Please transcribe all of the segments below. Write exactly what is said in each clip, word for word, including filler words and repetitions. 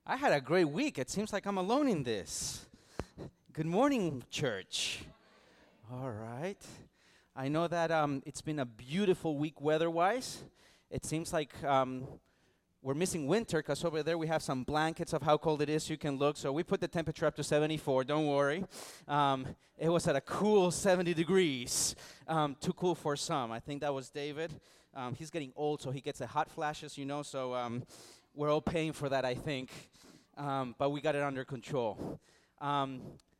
I had a great week. It seems like I'm alone in this. Good morning, church. All right. I know that um, it's been a beautiful week weather-wise. It seems like um, we're missing winter because over there we have some blankets of how cold it is you can look. So we put the temperature up to seventy-four. Don't worry. Um, it was at a cool seventy degrees. Um, too cool for some. I think that was David. Um, he's getting old, so he gets the hot flashes, you know. So um, we're all paying for that, I think. Um, but we got it under control. Um,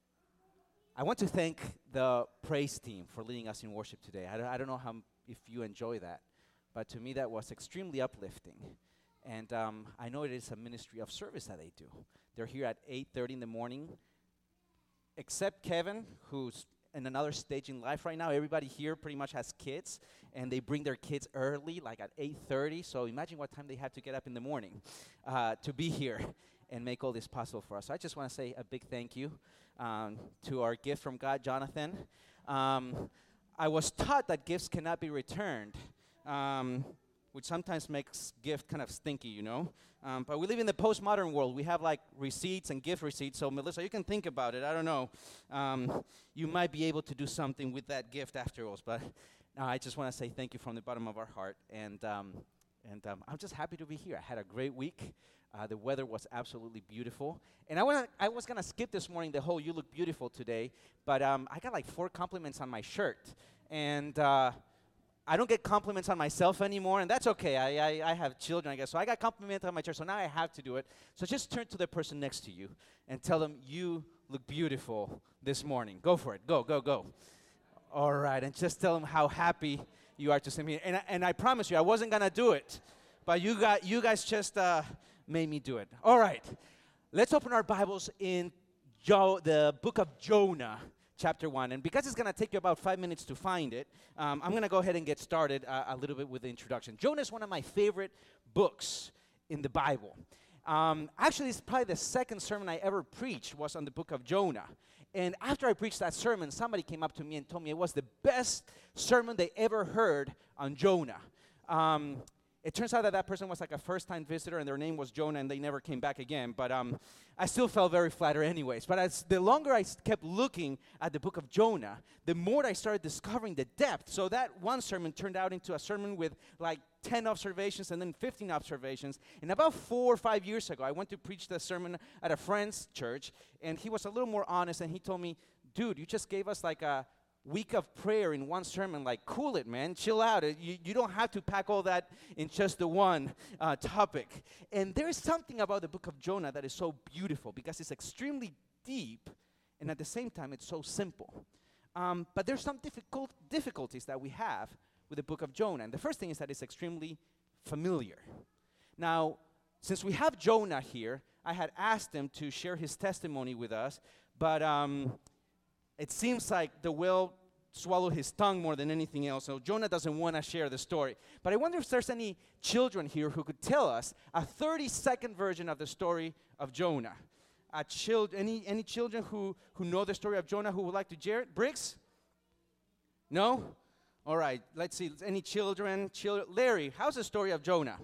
I want to thank the praise team for leading us in worship today. I don't, I don't know how m- if you enjoy that, but to me that was extremely uplifting. And um, I know it is a ministry of service that they do. They're here at eight thirty in the morning, except Kevin, who's in another stage in life right now. Everybody here pretty much has kids, and they bring their kids early, like at eight thirty. So imagine what time they have to get up in the morning uh, to be here and make all this possible for us. So I just want to say a big thank you um, to our gift from God, Jonathan. Um, I was taught that gifts cannot be returned, um, which sometimes makes gift kind of stinky, you know. Um, but we live in the postmodern world. We have like receipts and gift receipts. So Melissa, you can think about it. I don't know. Um, you might be able to do something with that gift afterwards. But no, I just want to say thank you from the bottom of our heart. And um, and um, I'm just happy to be here. I had a great week. Uh, the weather was absolutely beautiful. And I, wanna, I was going to skip this morning the whole "you look beautiful" today, but um, I got like four compliments on my shirt. And uh, I don't get compliments on myself anymore, and that's okay. I, I, I have children, I guess. So I got complimented on my shirt, so now I have to do it. So just turn to the person next to you and tell them, "You look beautiful this morning." Go for it. Go, go, go. All right, and just tell them how happy you are to see me. And, I- and I promise you, I wasn't going to do it, but you, got, you guys just... Uh, made me do it. All right. Let's open our Bibles in jo- the book of Jonah, chapter one. And because it's going to take you about five minutes to find it, um, I'm going to go ahead and get started uh, a little bit with the introduction. Jonah is one of my favorite books in the Bible. Um, actually, it's probably the second sermon I ever preached was on the book of Jonah. And after I preached that sermon, somebody came up to me and told me it was the best sermon they ever heard on Jonah. Um, It turns out that that person was like a first-time visitor, and their name was Jonah, and they never came back again. But um, I still felt very flattered anyways. But as the longer I s- kept looking at the book of Jonah, the more I started discovering the depth. So that one sermon turned out into a sermon with like ten observations and then fifteen observations. And about four or five years ago, I went to preach the sermon at a friend's church, and he was a little more honest, and he told me, "Dude, you just gave us like a week of prayer in one sermon. Like, cool it, man. Chill out. Uh, You, you don't have to pack all that in just the one uh, topic." And there is something about the book of Jonah that is so beautiful because it's extremely deep, and at the same time, it's so simple. Um, but there's some difficult difficulties that we have with the book of Jonah. And the first thing is that it's extremely familiar. Now, since we have Jonah here, I had asked him to share his testimony with us, but um, it seems like the whale swallowed his tongue more than anything else, so Jonah doesn't want to share the story. But I wonder if there's any children here who could tell us a thirty-second version of the story of Jonah. A child, any any children who, who know the story of Jonah who would like to share it? Briggs? No? All right, let's see. Any children? Chil- Larry, how's the story of Jonah?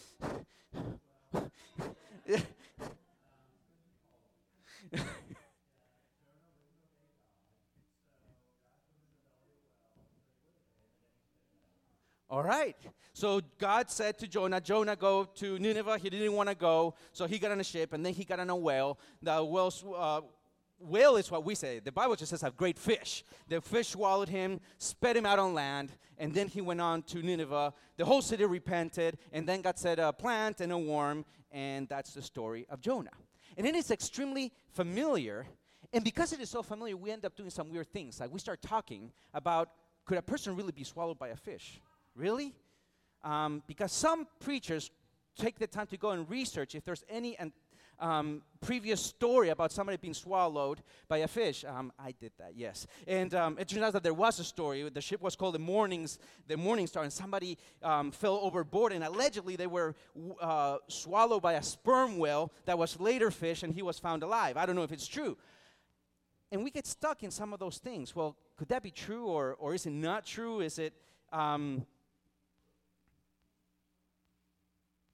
All right. So God said to Jonah, Jonah, go to Nineveh. He didn't want to go, so he got on a ship, and then he got on a whale. The whale, sw- uh, whale is what we say. The Bible just says a great fish. The fish swallowed him, spat him out on land, and then he went on to Nineveh. The whole city repented, and then God said a plant and a worm, and that's the story of Jonah. And it is extremely familiar, and because it is so familiar, we end up doing some weird things. Like we start talking about, could a person really be swallowed by a fish? Really? Um, because some preachers take the time to go and research if there's any an, um, previous story about somebody being swallowed by a fish. Um, I did that, yes. And um, it turns out that there was a story. The ship was called the Mornings, the Morning Star, and somebody um, fell overboard, and allegedly they were w- uh, swallowed by a sperm whale that was later fish, and he was found alive. I don't know if it's true. And we get stuck in some of those things. Well, could that be true, or or is it not true? Is it... Um,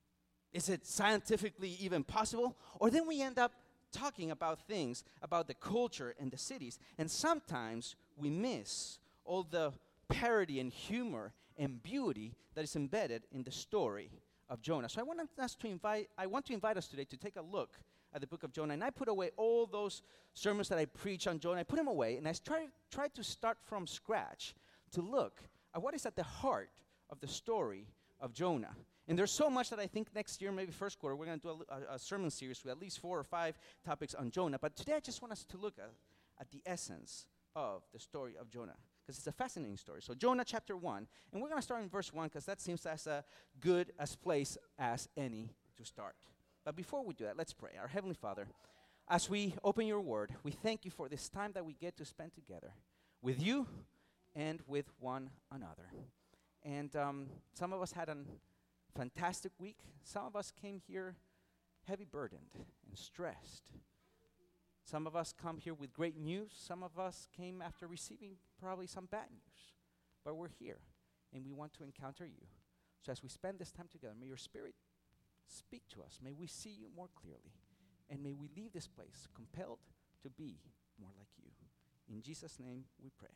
Is it scientifically even possible? Or then we end up talking about things, about the culture and the cities, and sometimes we miss all the parody and humor and beauty that is embedded in the story of Jonah. So I want us to invite, I want to invite us today to take a look at the book of Jonah. And I put away all those sermons that I preach on Jonah. I put them away, and I tried try to start from scratch to look at what is at the heart of the story of Jonah. And there's so much that I think next year, maybe first quarter, we're going to do a, a, a sermon series with at least four or five topics on Jonah. But today I just want us to look at, at the essence of the story of Jonah, because it's a fascinating story. So Jonah chapter one, and we're going to start in verse one, because that seems as a good as place as any to start. But before we do that, let's pray. Our Heavenly Father, as we open your word, we thank you for this time that we get to spend together with you and with one another. And um, some of us had an fantastic week. Some of us came here heavy burdened and stressed. Some of us come here with great news. Some of us came after receiving probably some bad news. But we're here, and we want to encounter you. So as we spend this time together, may your Spirit speak to us. May we see you more clearly. And may we leave this place compelled to be more like you. In Jesus' name we pray.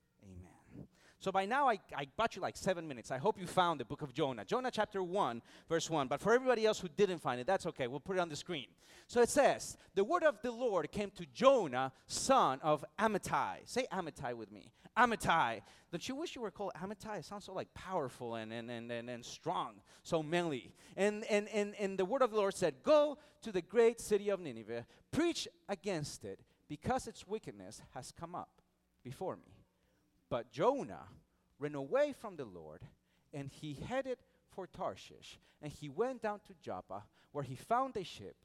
Amen. So by now, I, I bought you like seven minutes. I hope you found the book of Jonah. Jonah chapter one, verse one. But for everybody else who didn't find it, that's okay. We'll put it on the screen. So it says, the word of the Lord came to Jonah, son of Amittai. Say Amittai with me. Amittai. Don't you wish you were called Amittai? It sounds so like powerful and, and, and, and, and strong, so manly. And, and, and, and the word of the Lord said, go to the great city of Nineveh, preach against it, because its wickedness has come up before me. But Jonah ran away from the Lord, and he headed for Tarshish. And he went down to Joppa, where he found a ship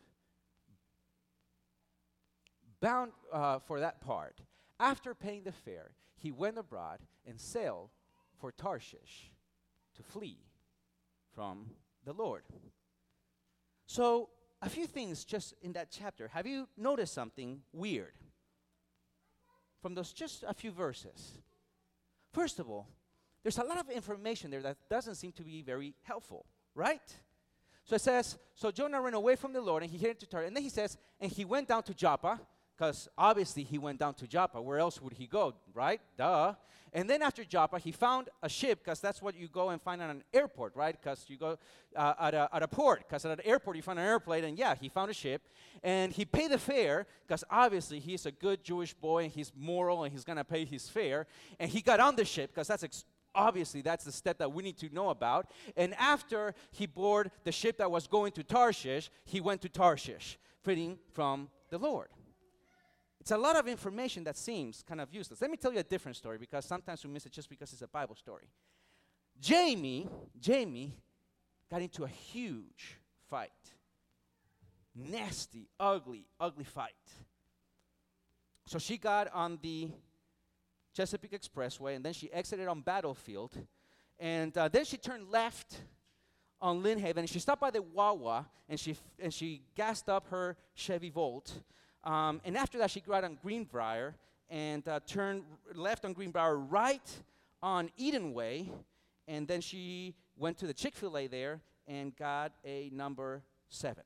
bound uh, for that part. After paying the fare, he went abroad and sailed for Tarshish to flee from the Lord. So, a few things just in that chapter. Have you noticed something weird from those just a few verses? First of all, there's a lot of information there that doesn't seem to be very helpful, right? So it says, so Jonah ran away from the Lord, and he headed to Tarshish. And then he says, and he went down to Joppa, because obviously he went down to Joppa. Where else would he go, right? Duh. And then after Joppa, he found a ship, because that's what you go and find at an airport, right? Because you go uh, at, a, at a port, because at an airport you find an airplane, and yeah, he found a ship. And he paid the fare, because obviously he's a good Jewish boy, and he's moral, and he's going to pay his fare. And he got on the ship, because that's ex- obviously that's the step that we need to know about. And after he boarded the ship that was going to Tarshish, he went to Tarshish, fleeing from the Lord. It's a lot of information that seems kind of useless. Let me tell you a different story, because sometimes we miss it just because it's a Bible story. Jamie, Jamie got into a huge fight. Nasty, ugly, ugly fight. So she got on the Chesapeake Expressway, and then she exited on Battlefield, and uh, then she turned left on Lynn Haven, and she stopped by the Wawa, and she f- and she gassed up her Chevy Volt. Um, and after that, she got on Greenbrier and uh, turned r- left on Greenbrier, right on Eden Way, and then she went to the Chick-fil-A there and got a number seven.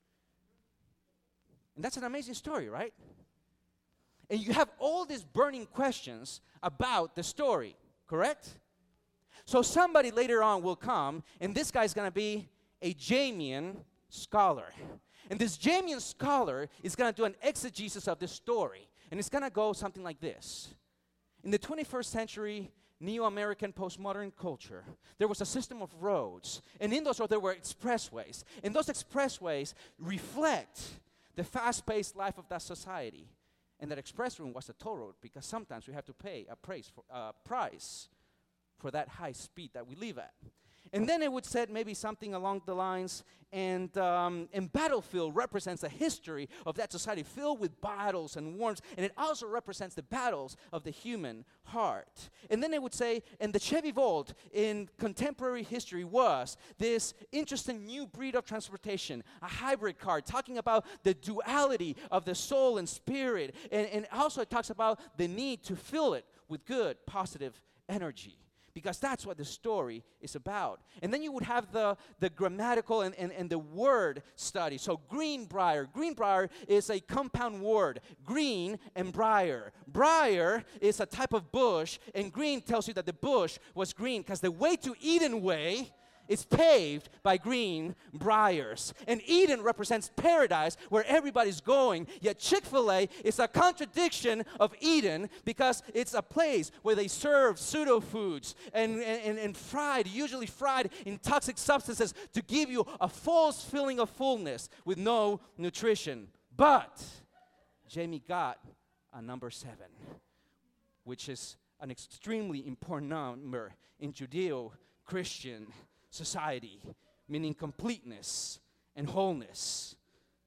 And that's an amazing story, right? And you have all these burning questions about the story, correct? So somebody later on will come, and this guy's going to be a Jamian scholar. And this Jamian scholar is going to do an exegesis of this story. And it's going to go something like this. In the twenty-first century Neo-American postmodern culture, there was a system of roads. And in those roads, there were expressways. And those expressways reflect the fast-paced life of that society. And that express road was a toll road, because sometimes we have to pay a price for, uh, price for that high speed that we live at. And then it would say maybe something along the lines, and, um, and Battlefield represents a history of that society filled with battles and wars, and it also represents the battles of the human heart. And then it would say, and the Chevy Volt in contemporary history was this interesting new breed of transportation, a hybrid car, talking about the duality of the soul and spirit, and, and also it talks about the need to fill it with good, positive energy. because that's what the story is about. And then you would have the, the grammatical and, and, and the word study. So greenbrier. Greenbrier is a compound word. Green and briar. Briar is a type of bush, and green tells you that the bush was green because the way to Eden Way is paved by green briars. And Eden represents paradise where everybody's going. Yet Chick-fil-A is a contradiction of Eden because it's a place where they serve pseudo foods and, and, and fried, usually fried in toxic substances to give you a false feeling of fullness with no nutrition. But Jamie got a number seven, which is an extremely important number in Judeo-Christian society, meaning completeness and wholeness.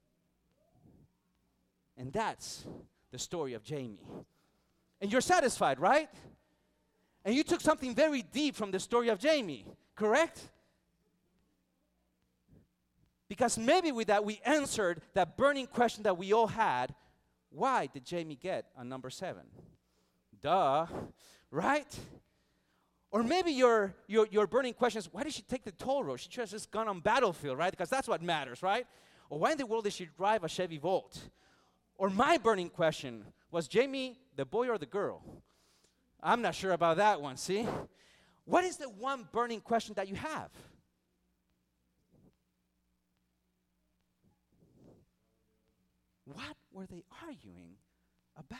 And that's the story of Jamie. And you're satisfied, right? And you took something very deep from the story of Jamie, correct? Because maybe with that we answered that burning question that we all had: why did Jamie get a number seven? Duh, right? Or maybe your, your, your burning question is, why did she take the toll road? She should have just gone on battlefield, right? Because that's what matters, right? Or why in the world did she drive a Chevy Volt? Or my burning question, was Jamie the boy or the girl? I'm not sure about that one, see? What is the one burning question that you have? What were they arguing about?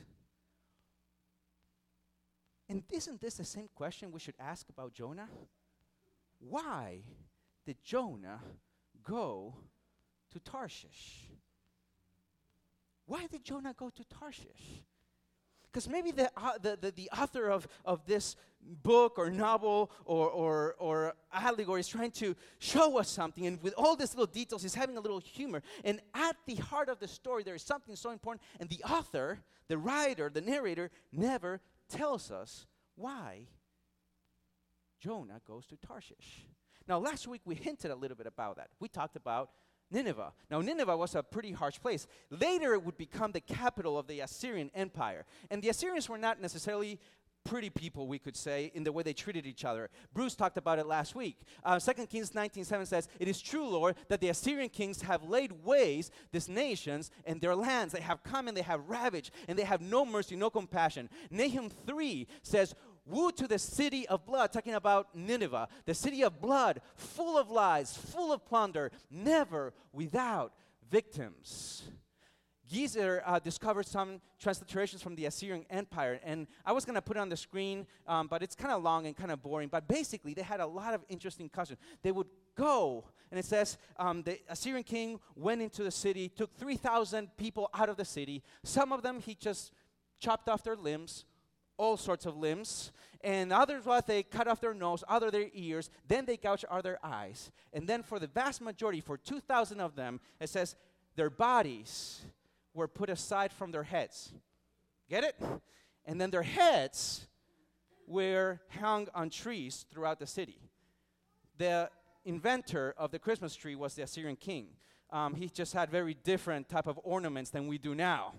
And isn't this the same question we should ask about Jonah? Why did Jonah go to Tarshish? Why did Jonah go to Tarshish? Because maybe the, uh, the, the, the author of, of this book or novel or, or, or allegory is trying to show us something, and with all these little details, he's having a little humor. And at the heart of the story, there is something so important, and the author, the writer, the narrator, never tells us why Jonah goes to Tarshish. Now, last week we hinted a little bit about that. We talked about Nineveh. Now, Nineveh was a pretty harsh place. Later, it would become the capital of the Assyrian Empire. And the Assyrians were not necessarily pretty people, we could say, in the way they treated each other. Bruce talked about it last week. Uh, Second Kings nineteen seven says, "It is true, Lord, that the Assyrian kings have laid waste these nations and their lands. They have come and they have ravaged, and they have no mercy, no compassion." Nahum three says, "Woe to the city of blood," talking about Nineveh, the city of blood, full of lies, full of plunder, never without victims. Geezer uh, discovered some transliterations from the Assyrian Empire, and I was going to put it on the screen, um, but it's kind of long and kind of boring. But basically, they had a lot of interesting customs. They would go, and it says um, the Assyrian king went into the city, took three thousand people out of the city. Some of them, he just chopped off their limbs, all sorts of limbs, and others, what, they cut off their nose, other their ears, then they gouged out their eyes. And then for the vast majority, for two thousand of them, it says their bodies were put aside from their heads. Get it? And then their heads were hung on trees throughout the city. The inventor of the Christmas tree was the Assyrian king. Um, he just had very different type of ornaments than we do now.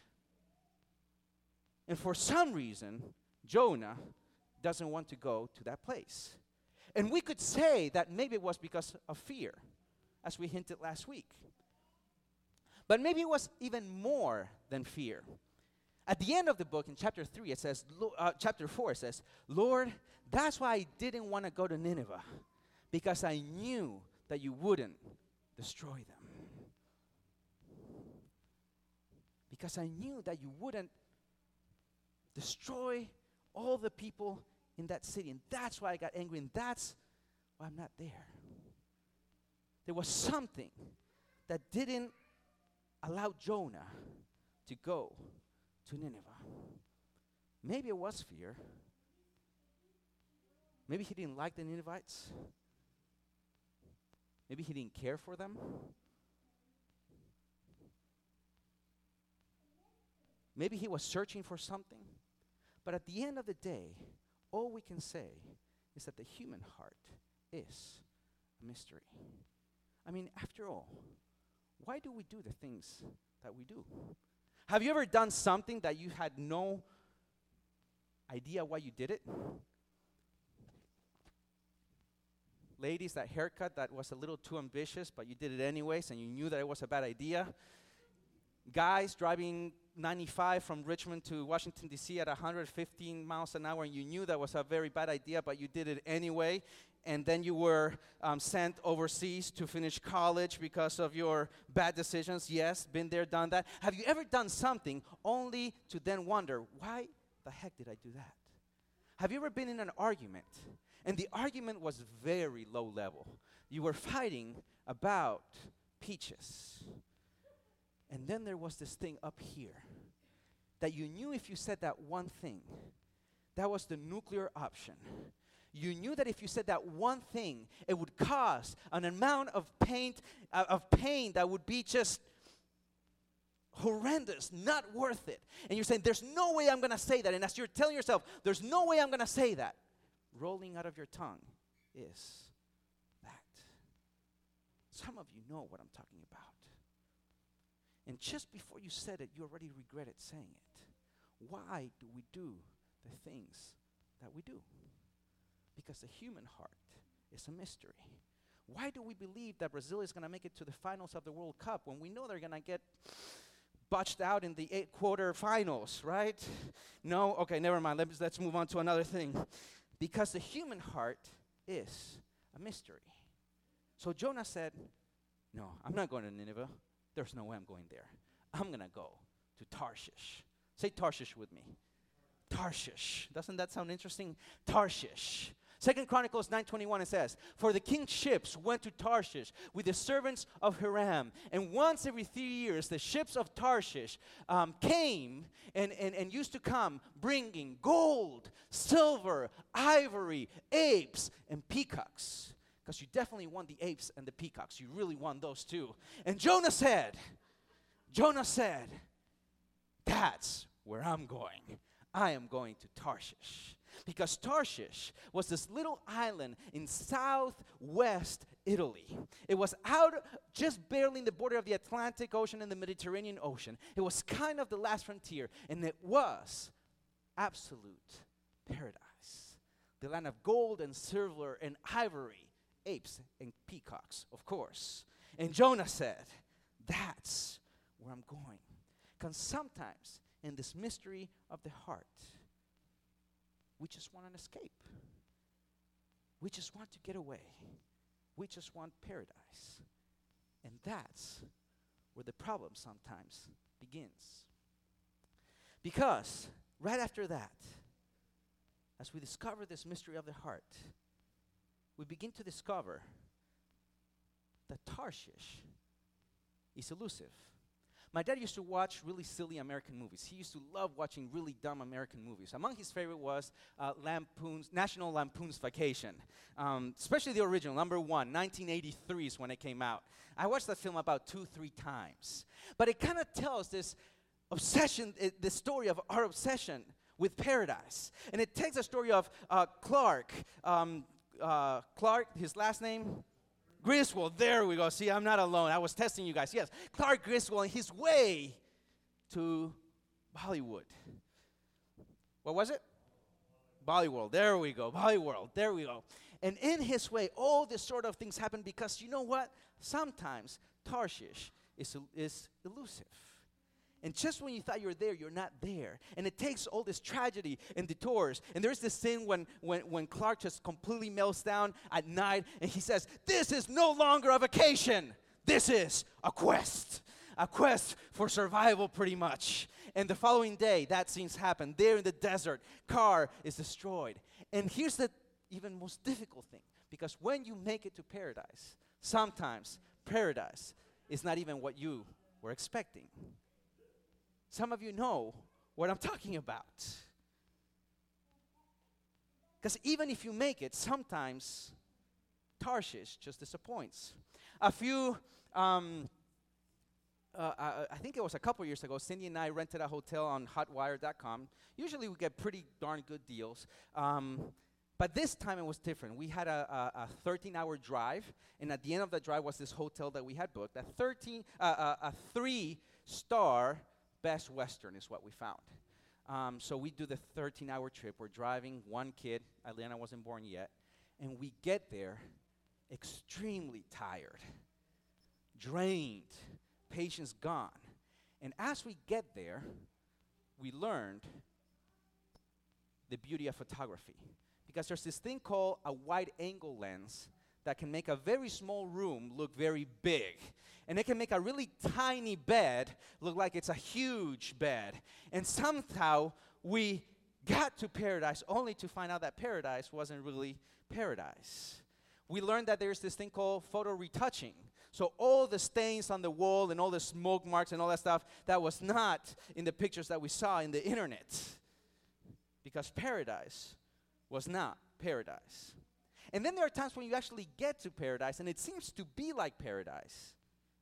And for some reason, Jonah doesn't want to go to that place. And we could say that maybe it was because of fear, as we hinted last week. But maybe it was even more than fear. At the end of the book, in chapter three, it says, uh, chapter four, it says, "Lord, that's why I didn't want to go to Nineveh, because I knew that you wouldn't destroy them. Because I knew that you wouldn't destroy all the people in that city. And that's why I got angry, and that's why I'm not there." There was something that didn't allow Jonah to go to Nineveh. Maybe it was fear. Maybe he didn't like the Ninevites. Maybe he didn't care for them. Maybe he was searching for something. But at the end of the day, all we can say is that the human heart is a mystery. I mean, after all, why do we do the things that we do? Have you ever done something that you had no idea why you did it? Ladies, that haircut that was a little too ambitious, but you did it anyways, and you knew that it was a bad idea. Guys driving ninety-five from Richmond to Washington, D C at one hundred fifteen miles an hour, and you knew that was a very bad idea, but you did it anyway. And then you were um, sent overseas to finish college because of your bad decisions. Yes, been there, done that. Have you ever done something only to then wonder, why the heck did I do that? Have you ever been in an argument, and the argument was very low level? You were fighting about peaches. And then there was this thing up here that you knew if you said that one thing, that was the nuclear option. You knew that if you said that one thing, it would cause an amount of pain, uh, of pain that would be just horrendous, not worth it. And you're saying, there's no way I'm going to say that. And as you're telling yourself, there's no way I'm going to say that, rolling out of your tongue is that. Some of you know what I'm talking about. And just before you said it, you already regretted saying it. Why do we do the things that we do? Because the human heart is a mystery. Why do we believe that Brazil is going to make it to the finals of the World Cup when we know they're going to get botched out in the eight quarterfinals, right? No? Okay, never mind. Let's, let's move on to another thing. Because the human heart is a mystery. So Jonah said, no, I'm not going to Nineveh. There's no way I'm going there. I'm going to go to Tarshish. Say Tarshish with me. Tarshish. Doesn't that sound interesting? Tarshish. Second Chronicles nine twenty-one, it says, for the king's ships went to Tarshish with the servants of Hiram. And once every three years, the ships of Tarshish um, came and, and, and used to come bringing gold, silver, ivory, apes, and peacocks. Because you definitely want the apes and the peacocks. You really want those too. And Jonah said, Jonah said, that's where I'm going. I am going to Tarshish. Because Tarshish was this little island in southwest Italy. It was out just barely in the border of the Atlantic Ocean and the Mediterranean Ocean. It was kind of the last frontier, and it was absolute paradise. The land of gold and silver and ivory, apes and peacocks, of course. And Jonah said, that's where I'm going. Because sometimes in this mystery of the heart, we just want an escape. We just want to get away. We just want paradise. And that's where the problem sometimes begins. Because right after that, as we discover this mystery of the heart, we begin to discover that Tarshish is elusive. My dad used to watch really silly American movies. He used to love watching really dumb American movies. Among his favorite was uh, Lampoon's, National Lampoon's Vacation, um, especially the original, number one, nineteen eighty-three is when it came out. I watched that film about two, three times. But it kind of tells this obsession, uh, the story of our obsession with paradise. And it takes the story of uh, Clark, um, uh, Clark, his last name? Griswold, there we go. See, I'm not alone. I was testing you guys. Yes, Clark Griswold on his way to Bollywood. What was it? Bollywood. There we go. Bollywood. There we go. And in his way, all this sort of things happen because you know what? Sometimes Tarshish is, is elusive. And just when you thought you were there, you're not there. And it takes all this tragedy and detours. And there's this scene when, when, when Clark just completely melts down at night, and he says, this is no longer a vacation. This is a quest. A quest for survival, pretty much. And the following day, that scene's happened. There in the desert, car is destroyed. And here's the even most difficult thing. Because when you make it to paradise, sometimes paradise is not even what you were expecting. Some of you know what I'm talking about. Because even if you make it, sometimes Tarshish just disappoints. A few, um, uh, I, I think it was a couple years ago, Cindy and I rented a hotel on hotwire dot com. Usually we get pretty darn good deals. Um, but this time it was different. We had a, a, a thirteen-hour drive, and at the end of the drive was this hotel that we had booked. A thirteen, uh, a, a three-star Best Western is what we found. Um, so we do the thirteen-hour trip. We're driving, one kid, Atlanta wasn't born yet, and we get there, extremely tired, drained, patience gone. And as we get there, we learned the beauty of photography. Because there's this thing called a wide angle lens that can make a very small room look very big. And it can make a really tiny bed look like it's a huge bed. And somehow we got to paradise only to find out that paradise wasn't really paradise. We learned that there's this thing called photo retouching. So all the stains on the wall and all the smoke marks and all that stuff, that was not in the pictures that we saw in the internet. Because paradise was not paradise. And then there are times when you actually get to paradise and it seems to be like paradise.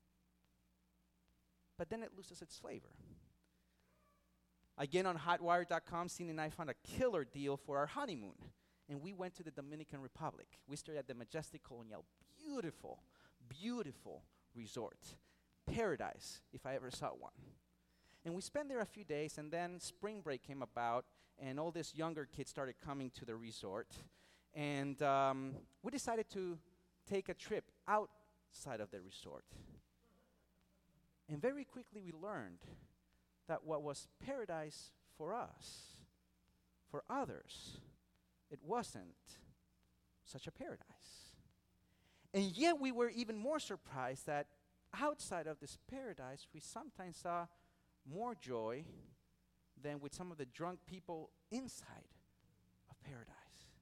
But then it loses its flavor. Again, on hotwire dot com, Cindy and I found a killer deal for our honeymoon. And we went to the Dominican Republic. We stayed at the Majestic Colonial. Beautiful, beautiful resort. Paradise, if I ever saw one. And we spent there a few days, and then spring break came about, and all these younger kids started coming to the resort. And um, we decided to take a trip outside of the resort. And very quickly we learned that what was paradise for us, for others, it wasn't such a paradise. And yet we were even more surprised that outside of this paradise, we sometimes saw more joy than with some of the drunk people inside of paradise.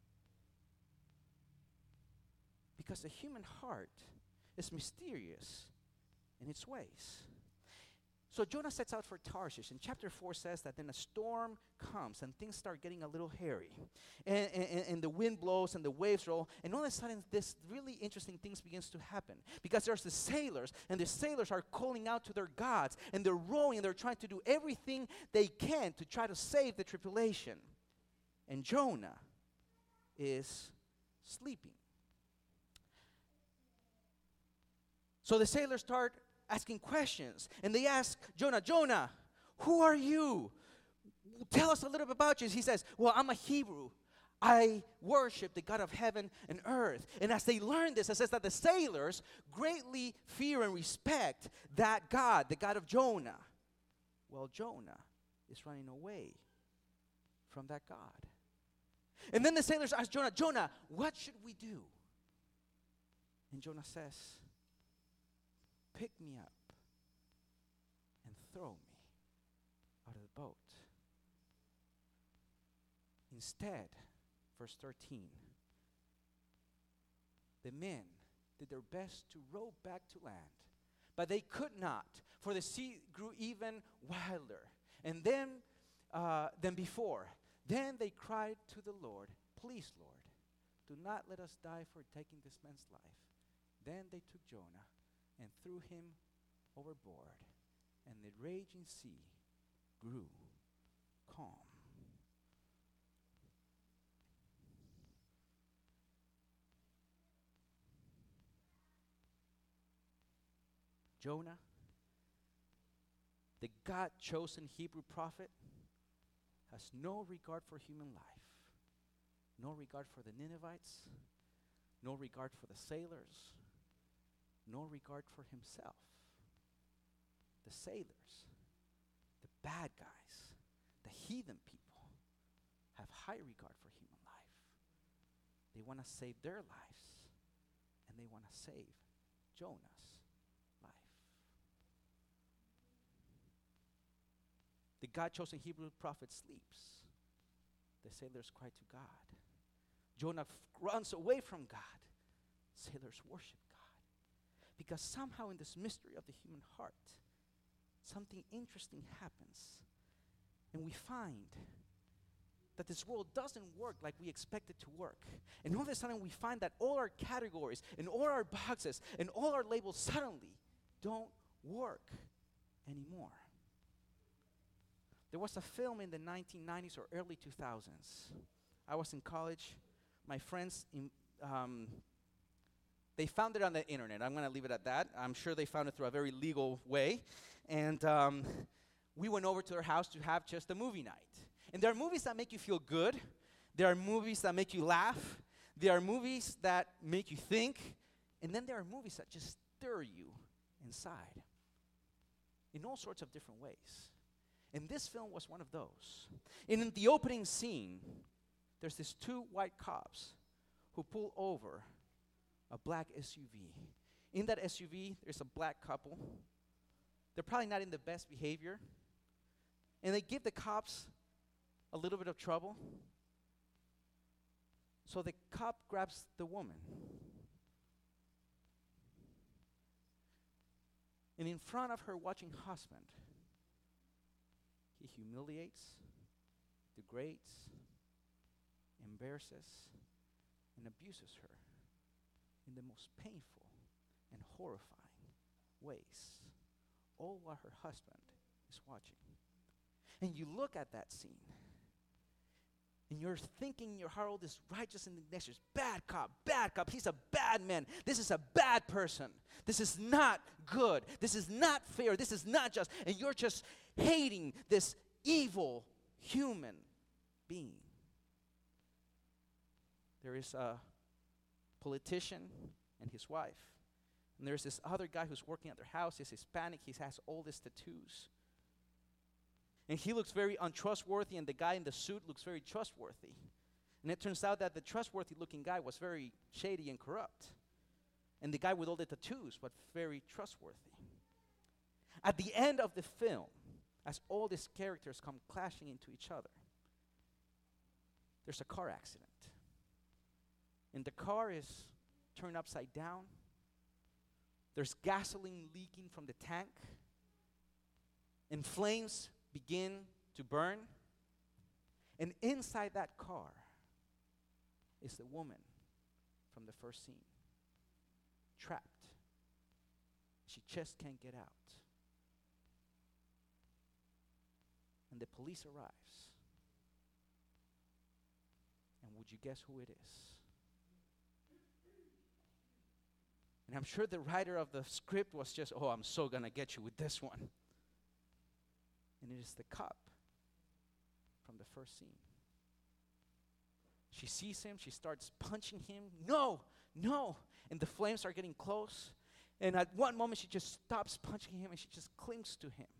Because the human heart is mysterious in its ways. So Jonah sets out for Tarshish, and chapter four says that then a storm comes and things start getting a little hairy. And, and, and the wind blows and the waves roll, and all of a sudden this really interesting things begins to happen. Because there's the sailors, and the sailors are calling out to their gods, and they're rowing, and they're trying to do everything they can to try to save the tripulation. And Jonah is sleeping. So the sailors start asking questions. And they ask Jonah, Jonah, who are you? Tell us a little bit about you. He says, well, I'm a Hebrew. I worship the God of heaven and earth. And as they learn this, it says that the sailors greatly fear and respect that God, the God of Jonah. Well, Jonah is running away from that God. And then the sailors ask Jonah, Jonah, what should we do? And Jonah says, pick me up and throw me out of the boat. Instead, verse thirteen, the men did their best to row back to land, but they could not, for the sea grew even wilder and then uh, than before. Then they cried to the Lord, please, Lord, do not let us die for taking this man's life. Then they took Jonah and threw him overboard, and the raging sea grew calm. Jonah, the God-chosen Hebrew prophet, has no regard for human life, no regard for the Ninevites, no regard for the sailors, no regard for himself. The sailors, the bad guys, the heathen people have high regard for human life. They want to save their lives, and they want to save Jonah's life. The God-chosen Hebrew prophet sleeps. The sailors cry to God. Jonah f- runs away from God. Sailors worship God. Because somehow in this mystery of the human heart, something interesting happens. And we find that this world doesn't work like we expect it to work. And all of a sudden we find that all our categories and all our boxes and all our labels suddenly don't work anymore. There was a film in the nineteen nineties or early two thousands. I was in college. My friends in, um, They found it on the internet. I'm going to leave it at that. I'm sure they found it through a very legal way. And um, we went over to their house to have just a movie night. And there are movies that make you feel good. There are movies that make you laugh. There are movies that make you think. And then there are movies that just stir you inside in all sorts of different ways. And this film was one of those. And in the opening scene, there's these two white cops who pull over a black S U V. In that S U V, there's a black couple. They're probably not in the best behavior. And they give the cops a little bit of trouble. So the cop grabs the woman. And in front of her watching husband, he humiliates, degrades, embarrasses, and abuses her in the most painful and horrifying ways, all while her husband is watching. And you look at that scene, and you're thinking in your heart all this righteous indignation, bad cop, bad cop, he's a bad man, this is a bad person, this is not good, this is not fair, this is not just, and you're just hating this evil human being. There is a politician and his wife, and there's this other guy who's working at their house. He's Hispanic, he has all these tattoos. And he looks very untrustworthy, and the guy in the suit looks very trustworthy. And it turns out that the trustworthy-looking guy was very shady and corrupt. And the guy with all the tattoos was very trustworthy. At the end of the film, as all these characters come clashing into each other, there's a car accident. And the car is turned upside down. There's gasoline leaking from the tank. And flames begin to burn. And inside that car is the woman from the first scene, trapped. She just can't get out. And the police arrives. And would you guess who it is? And I'm sure the writer of the script was just, oh, I'm so gonna get you with this one. And it is the cop from the first scene. She sees him, she starts punching him. No, no. And the flames are getting close. And at one moment, she just stops punching him and she just clings to him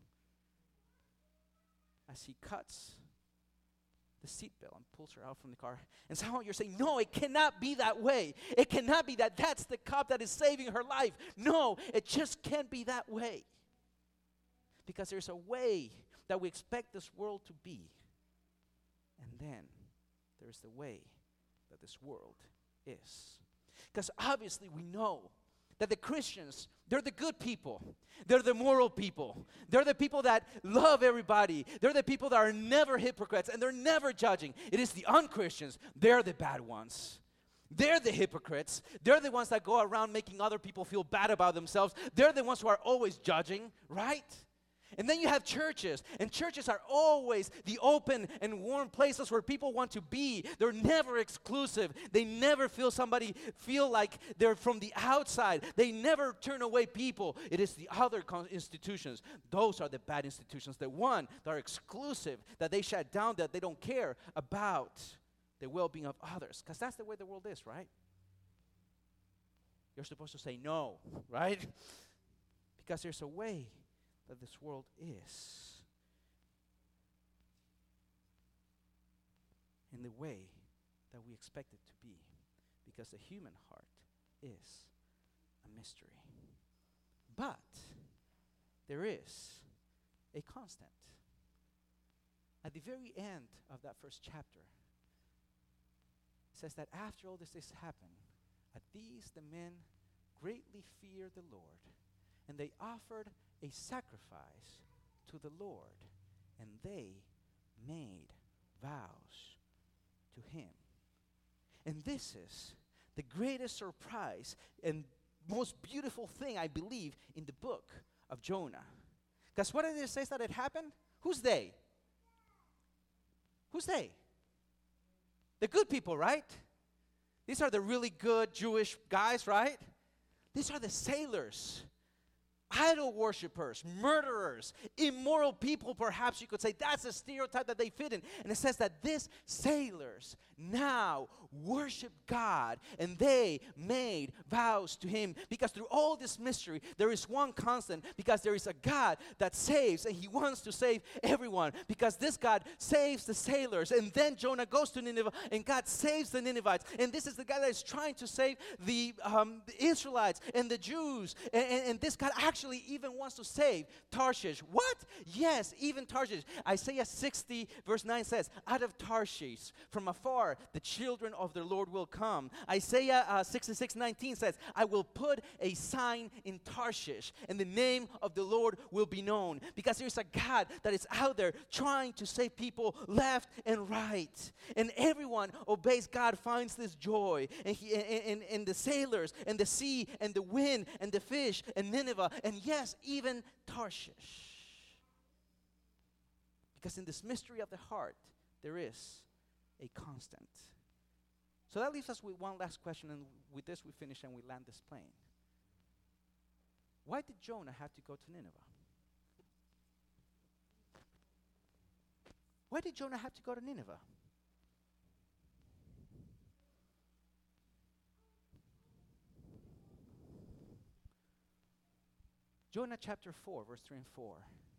as he cuts the seatbelt and pulls her out from the car. And somehow you're saying, no, it cannot be that way. It cannot be that that's the cop that is saving her life. No, it just can't be that way. Because there's a way that we expect this world to be. And then there's the way that this world is. Because obviously we know that the Christians, they're the good people. They're the moral people. They're the people that love everybody. They're the people that are never hypocrites and they're never judging. It is the un-Christians. They're the bad ones. They're the hypocrites. They're the ones that go around making other people feel bad about themselves. They're the ones who are always judging, right? And then you have churches, and churches are always the open and warm places where people want to be. They're never exclusive. They never feel somebody feel like they're from the outside. They never turn away people. It is the other con- institutions. Those are the bad institutions. The one that are exclusive, that they shut down, that they don't care about the well-being of others. Because that's the way the world is, right? You're supposed to say no, right? Because there's a way that this world is, in the way that we expect it to be, because the human heart is a mystery. But there is a constant. At the very end of that first chapter, it says that after all this things happened, at these the men greatly feared the Lord, and they offered a sacrifice to the Lord, and they made vows to him. And this is the greatest surprise and most beautiful thing, I believe, in the book of Jonah. Because what did it say that it happened? Who's they? Who's they? The good people, right? These are the really good Jewish guys, right? These are the sailors. idol worshipers, murderers, immoral people, perhaps you could say. That's a stereotype that they fit in. And it says that these sailors now worship God, and they made vows to him. Because through all this mystery, there is one constant, because there is a God that saves, and he wants to save everyone. Because this God saves the sailors, and then Jonah goes to Nineveh, and God saves the Ninevites. And this is the God that is trying to save the, um, the Israelites and the Jews. And, and, and this God actually even wants to save Tarshish. What? Yes, even Tarshish. Isaiah sixty verse nine says, out of Tarshish, from afar, the children of the Lord will come. Isaiah uh, sixty-six nineteen says, I will put a sign in Tarshish, and the name of the Lord will be known. Because there's a God that is out there trying to save people left and right. And everyone obeys God, finds this joy. And, he, and, and, and the sailors, and the sea, and the wind, and the fish, and Nineveh, and yes, even Tarshish. Because in this mystery of the heart, there is a constant. So that leaves us with one last question, and with this we finish and we land this plane. Why did Jonah have to go to Nineveh? Why did Jonah have to go to Nineveh? Jonah chapter four, verse three and four.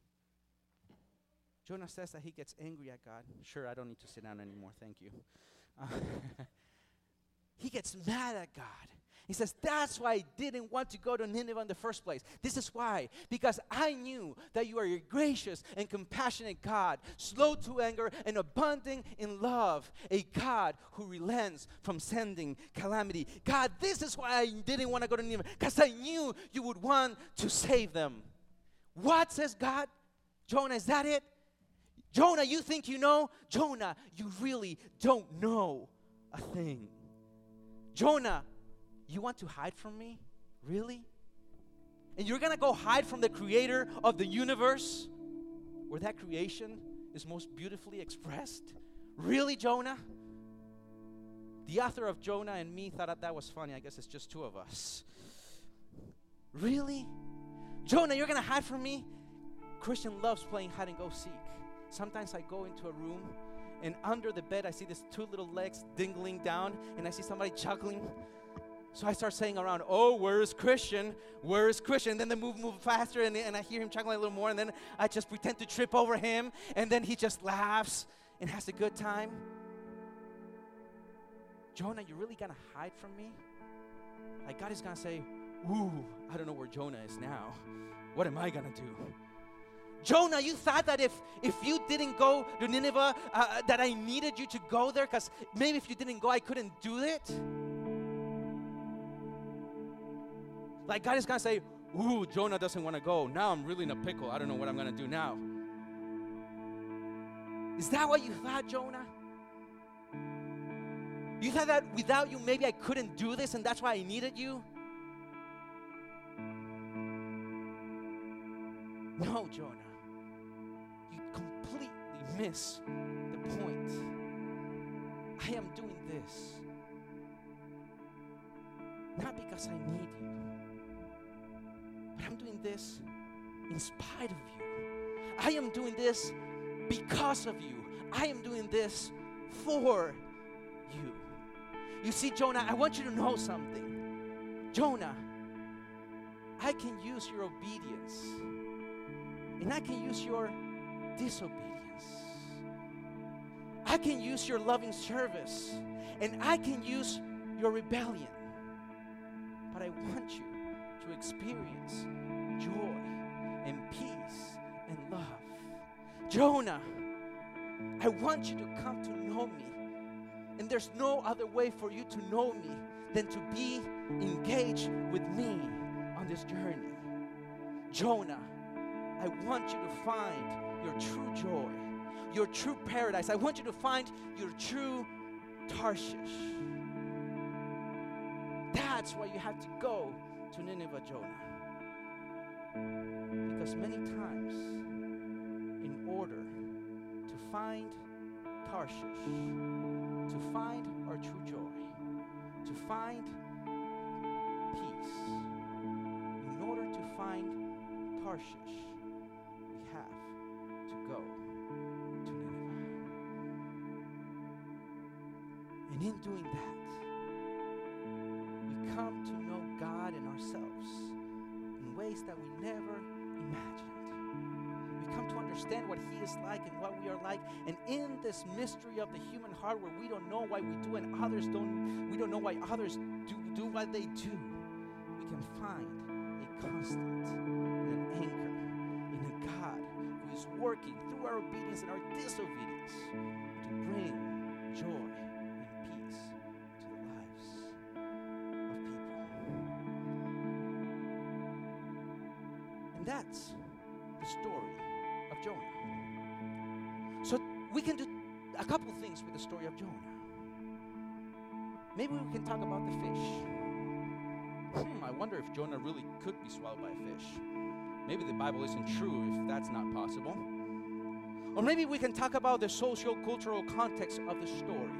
Jonah says that he gets angry at God. Sure, I don't need to sit down anymore, thank you. Uh, he gets mad at God. He says, that's why I didn't want to go to Nineveh in the first place. This is why. Because I knew that you are a gracious and compassionate God, slow to anger and abundant in love, a God who relents from sending calamity. God, this is why I didn't want to go to Nineveh, because I knew you would want to save them. What, says God? Jonah, is that it? Jonah, you think you know? Jonah, you really don't know a thing. Jonah, you want to hide from me? Really? And you're going to go hide from the creator of the universe, where that creation is most beautifully expressed? Really, Jonah? The author of Jonah and me thought that, that was funny. I guess it's just two of us. Really? Jonah, you're going to hide from me? Christian loves playing hide and go seek. Sometimes I go into a room, and under the bed I see these two little legs dingling down, and I see somebody chuckling. So I start saying around, oh, where is Christian? Where is Christian? And then they move, move faster, and, and I hear him chuckling a little more, and then I just pretend to trip over him, and then he just laughs and has a good time. Jonah, you really gonna hide from me? Like God is gonna say, ooh, I don't know where Jonah is now. What am I gonna do? Jonah, you thought that if, if you didn't go to Nineveh, uh, that I needed you to go there, because maybe if you didn't go, I couldn't do it? Like God is going to say, ooh, Jonah doesn't want to go. Now I'm really in a pickle. I don't know what I'm going to do now. Is that what you thought, Jonah? You thought that without you, maybe I couldn't do this, and that's why I needed you? No, Jonah. You completely miss the point. I am doing this not because I need you, but I'm doing this in spite of you. I am doing this because of you. I am doing this for you. You see, Jonah, I want you to know something. Jonah, I can use your obedience, and I can use your disobedience. I can use your loving service, and I can use your rebellion. But I want you to experience joy and peace and love. Jonah, I want you to come to know me. And there's no other way for you to know me than to be engaged with me on this journey. Jonah, I want you to find your true joy, your true paradise. I want you to find your true Tarshish. That's why you have to go to Nineveh, Jonah. Because many times, in order to find Tarshish, to find our true joy, to find peace, in order to find Tarshish, we have to go to Nineveh. And in doing that, we come to know God and ourselves in ways that we never imagined. We come to understand what He is like and what we are like. And in this mystery of the human heart, where we don't know why we do and others don't, we don't know why others do, do what they do, we can find a constant and an anchor in a God who is working through our obedience and our disobedience to bring joy and peace to the lives of people. And that's the story of Jonah. So we can do a couple things with the story of Jonah. Maybe we can talk about the fish. Hmm, I wonder if Jonah really could be swallowed by a fish. Maybe the Bible isn't true if that's not possible. Or maybe we can talk about the socio-cultural context of the story.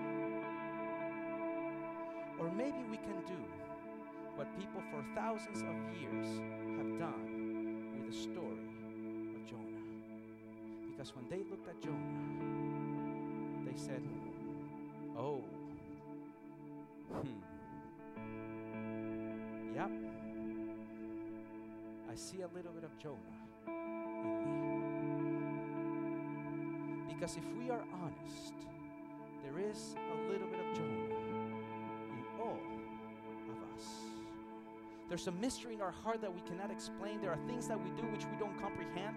Or maybe we can do what people for thousands of years have done with the story of Jonah. Because when they looked at Jonah, they said, oh, hmm, yep, I see a little bit of Jonah in me. Because if we are honest, there is a little bit of Jonah in all of us. There's a mystery in our heart that we cannot explain. There are things that we do which we don't comprehend.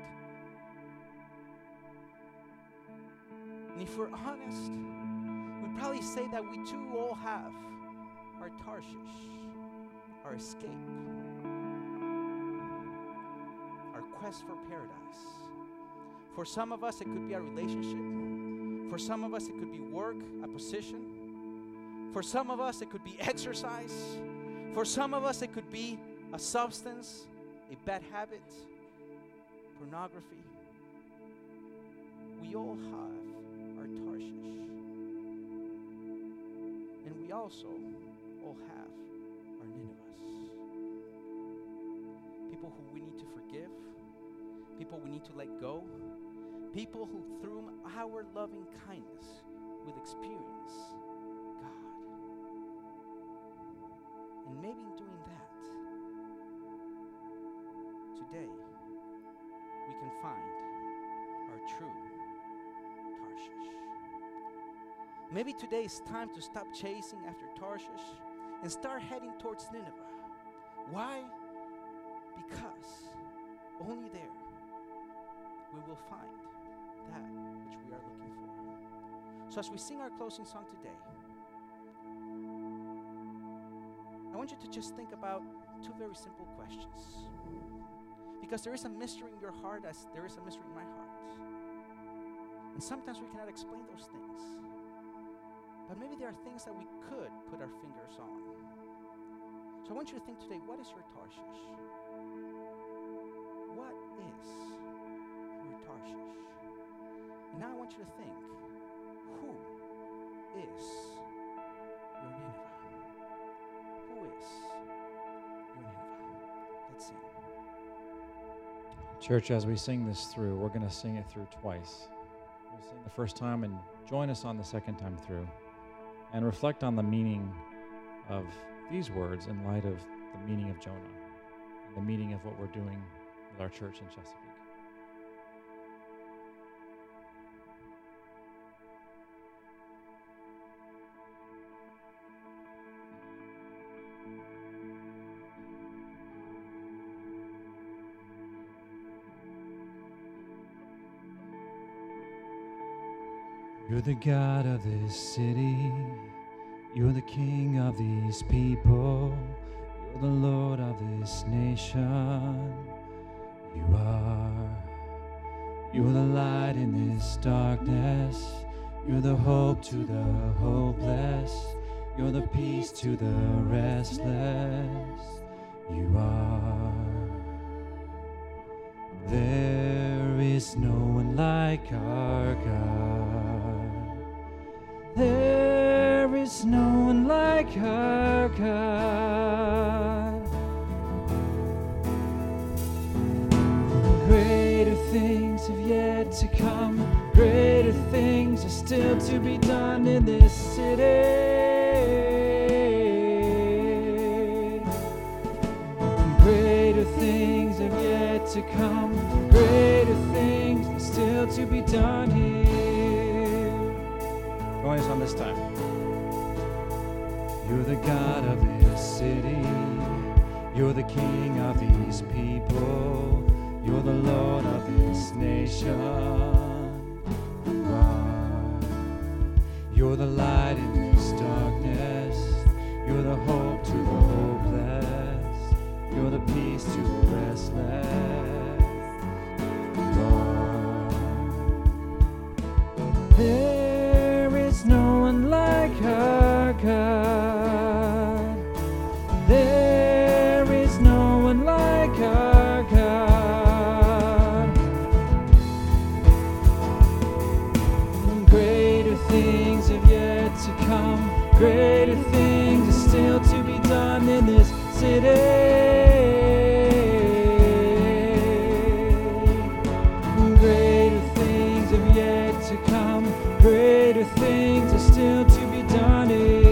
And if we're honest, we'd probably say that we too all have our Tarshish, our escape, our quest for paradise. For some of us, it could be a relationship. For some of us, it could be work, a position. For some of us, it could be exercise. For some of us, it could be a substance, a bad habit, pornography. We all have our Tarshish. And we also all have our Ninevehs. People who we need to forgive. People we need to let go. People who through our loving kindness will experience God. And maybe in doing that, today we can find our true Tarshish. Maybe today is time to stop chasing after Tarshish and start heading towards Nineveh. Why? Because only there we will find that which we are looking for. So as we sing our closing song today, I want you to just think about two very simple questions. Because there is a mystery in your heart as there is a mystery in my heart. And sometimes we cannot explain those things. But maybe there are things that we could put our fingers on. So I want you to think today, what is your Tarshish? What is your Tarshish? And now I want you to think, who is your Nineveh? Who is your Nineveh? Let's sing. Church, as we sing this through, we're going to sing it through twice. We'll sing the first time and join us on the second time through and reflect on the meaning of these words in light of the meaning of Jonah and the meaning of what we're doing with our church in Chesapeake. You're the God of this city. You're the King of these people. You're the Lord of this nation. You are. You're the light in this darkness. You're the hope to the hopeless. You're the peace to the restless. You are. There is no one like our God. There is no one like our God. still to be done in this city. Greater things have yet to come, greater things are still to be done here. Join us on this time. You're the God of this city, you're the King of these people, you're the Lord of this nation. God, you're the light in this darkness, you're the hope to the hopeless, you're the peace to the restless. God, there is no one like our God. There is no one like our God. And greater things have yet to come, greater things are still to be done in this city. Greater things have yet to come, greater things are still to be done here.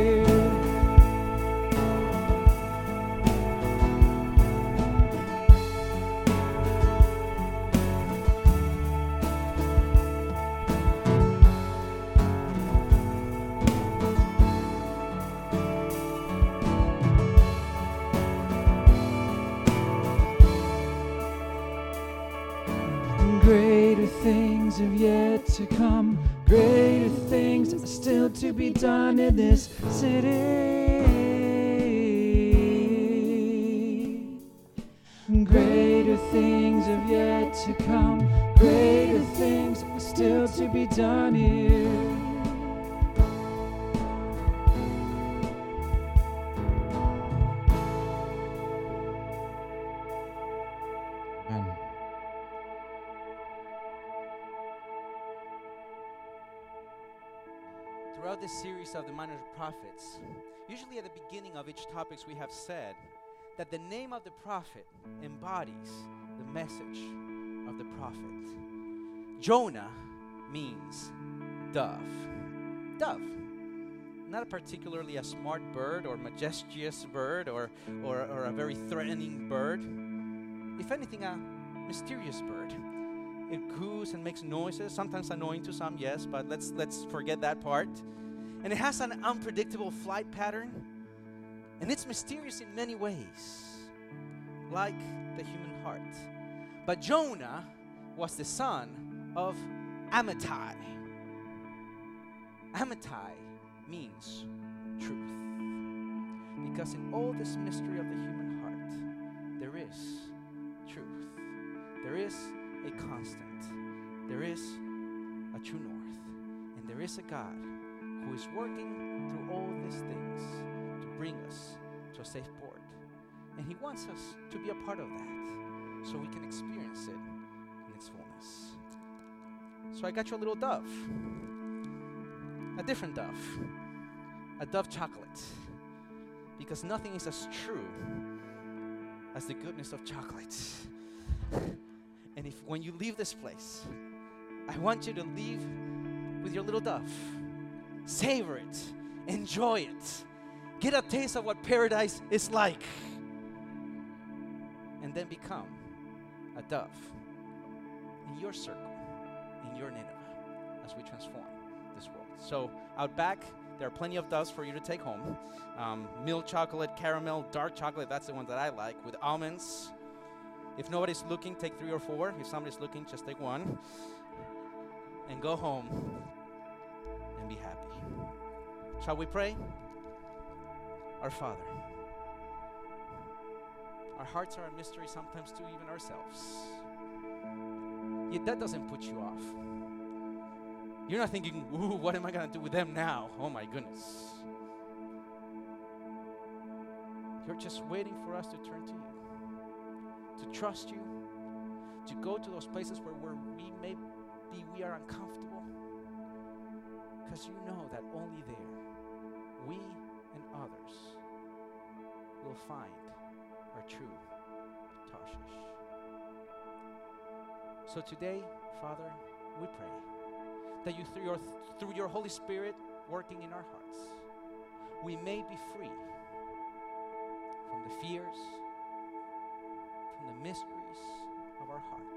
Greater things have yet to come, greater things are still to be done in this city. Greater things have yet to come, greater things are still to be done here. Amen. Throughout this series of the Minor Prophets, usually at the beginning of each topics we have said that the name of the prophet embodies the message of the prophet. Jonah means dove. Dove. Not a particularly a smart bird or majestuous bird or, or, or a very threatening bird. If anything, a mysterious bird. It coos and makes noises, sometimes annoying to some, yes, but let's let's forget that part. And it has an unpredictable flight pattern, and it's mysterious in many ways, like the human heart. But Jonah was the son of Amittai. Amittai means truth, because in all this mystery of the human heart, there is truth. There is a constant. There is a true north. And there is a God who is working through all these things to bring us to a safe port. And He wants us to be a part of that so we can experience it in its fullness. So I got you a little dove. A different dove. A dove chocolate. Because nothing is as true as the goodness of chocolate. And if when you leave this place, I want you to leave with your little dove. Savor it. Enjoy it. Get a taste of what paradise is like. And then become a dove in your circle, in your Nineveh, as we transform this world. So out back, there are plenty of doves for you to take home. Um, milk chocolate, caramel, dark chocolate, that's the one that I like, with almonds. If nobody's looking, take three or four. If somebody's looking, just take one. And go home and be happy. Shall we pray? Our Father, our hearts are a mystery sometimes to even ourselves. Yet that doesn't put you off. You're not thinking, ooh, what am I going to do with them now? Oh my goodness. You're just waiting for us to turn to you. To trust you, to go to those places where, where we may be, we are uncomfortable, because you know that only there, we and others will find our true Tarshish. So today, Father, we pray that you through your, through your Holy Spirit working in our hearts, we may be free from the fears, from the mysteries of our heart.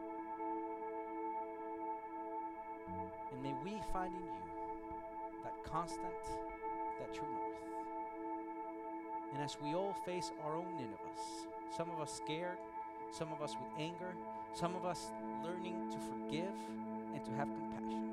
And may we find in you that constant, that true north. And as we all face our own Ninevehs, some of us scared, some of us with anger, some of us learning to forgive and to have compassion,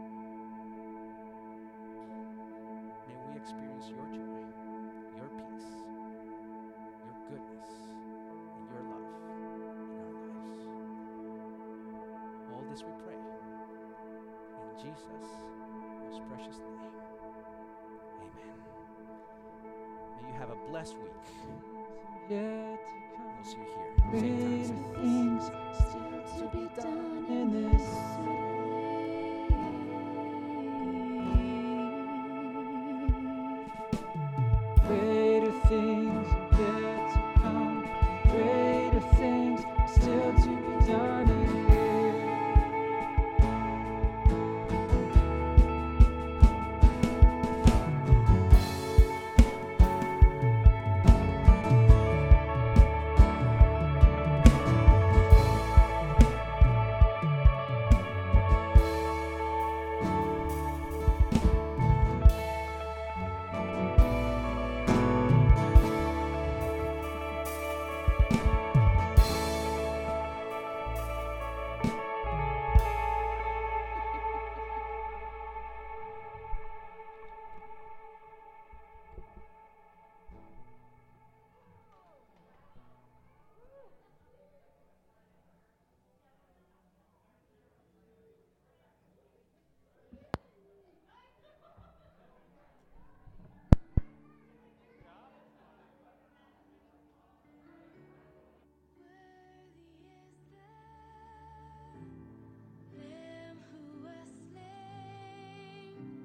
may we experience your joy, your peace, your goodness, and your love in our lives. All this we pray in Jesus' most precious name. Amen. May you have a blessed week. Yet We'll see you here. greater Same time, same place. things still to be done in this